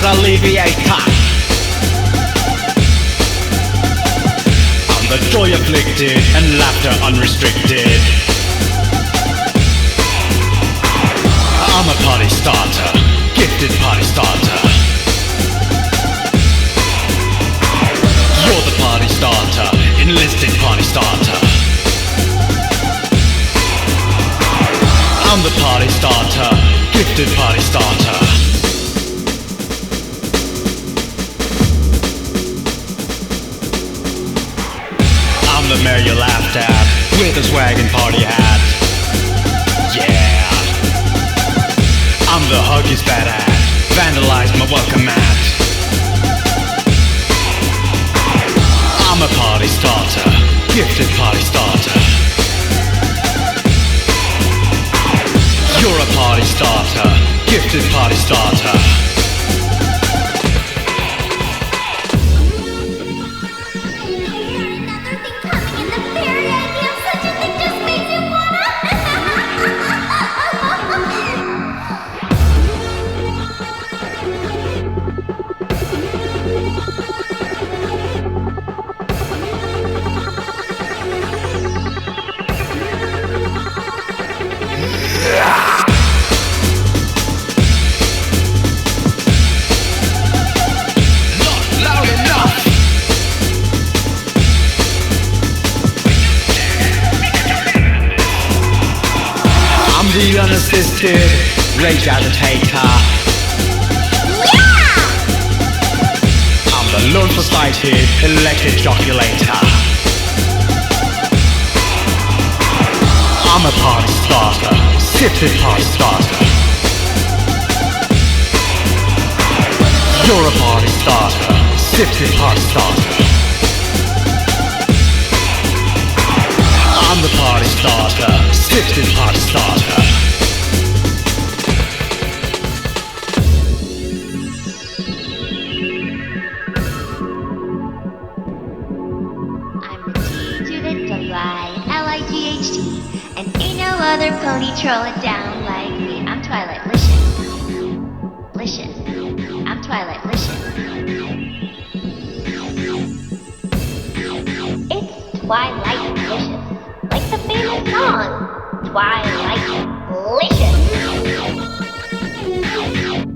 alleviator. I'm the joy afflicted and laughter unrestricted. I'm a party starter, gifted party starter. You're the party starter, enlisted party starter. I'm the party starter, gifted party starter. I'm the mayor you laughed at, with a swag and party hat. Yeah. I'm the huggies bad at, vandalized my welcome mat. I'm a party starter, gifted party starter. You're a party starter, gifted party starter. The unassisted rage agitator. Yeah! I'm the lone for sighted electric joculator. I'm a party starter, sifted party starter. You're a party starter, sifted party starter. I'm the party starter, sifted party starter. I'm the T to the W-I-L-I-G-H-T, and ain't no other pony troll it down like me. I'm Twilight Licious. Licious. I'm Twilight Licious. It's Twilight Licious. Like the famous song, Twilight Licious.